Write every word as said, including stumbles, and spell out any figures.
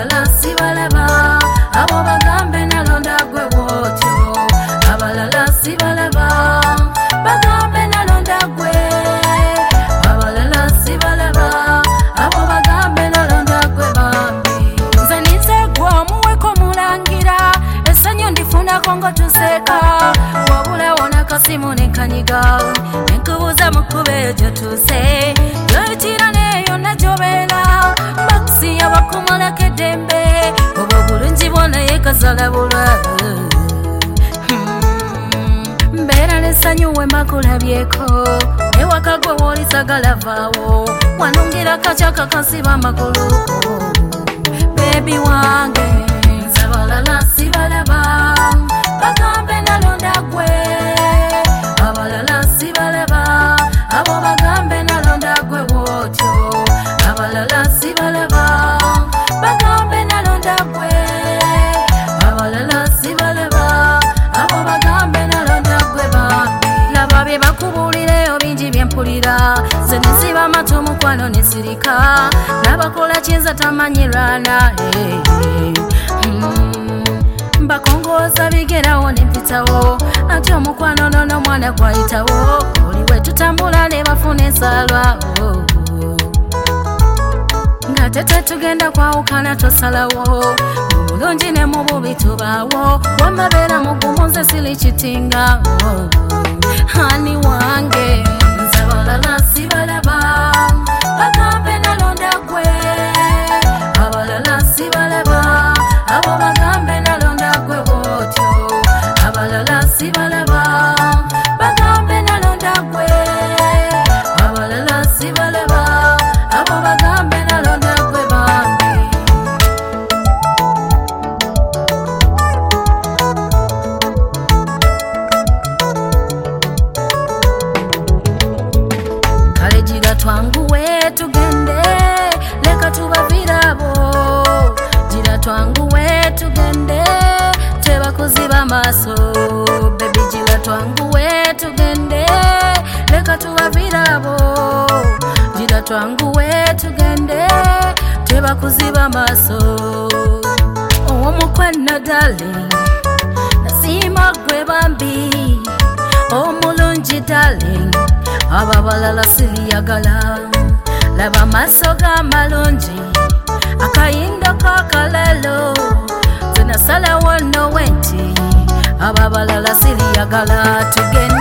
abalala sibalaba abo bagambe nalonda gwe bwotyo abalala sibalaba bagambe nalonda gwe abalala sibalaba abo bagambe nalonda gwe bambi nze nize gwe omuweko mulangira essanyu ndifunako ngo tuseka wabula wona kasimu nenkanyiga nenkubuuza mukube ekyo tuse yoyitira neyo najobeera bakisi yabakumulako eddembe obwo bulungi bwona yekasala bulwa mbeera n'essanyu we makulabyeko ewaka gwe woolisagala vaawo wanungira kacyaka kasiba amagulu bebi wange nsabalala sibalaba bagambe nalonda gwe abalala sibalaba abo bagambe nalonda gwe bwotyo abalala sibalaba bagambe nalonda gwe abalala sibalaba abo bagambe nalonda gwe bambi laba bye bakubuulireyo bingi byempulira ze nesiba amatu mukwano nesirika nabakola kinza tamanyirana mbakongooza bigerawo nempitawo ate omukwano nono mwana gwayitawo oliwe tutambula ne bafuna ensalwa nga tete tugenda kwawukana tosalawo mulungi ne mu bubi tubaawo wamabeera mugumu nze siri kitinga hani wange nsabalala sibalaba bagambe nalonda gwe abalala sibalaba abo bagambe nalonda gwe bwotyo abalala sibalaba bagambe nalonda gwe abalala sibalaba abo bagambe nalonda gwe bambi kale gira twanguwe tugende leka tubavirabo gira twanguwe tugende tebakuziba maaso bebi gira twanguwe tugende leka tubavirabo gira twanguwe tugende tebakuziba maaso omukwano darling nasima gwe bambi omulungi darling ababalala siriyagala laba maaso g'amalungi akayindo kakalalo zenasalawo nowe nti ababalala siriyagala tugende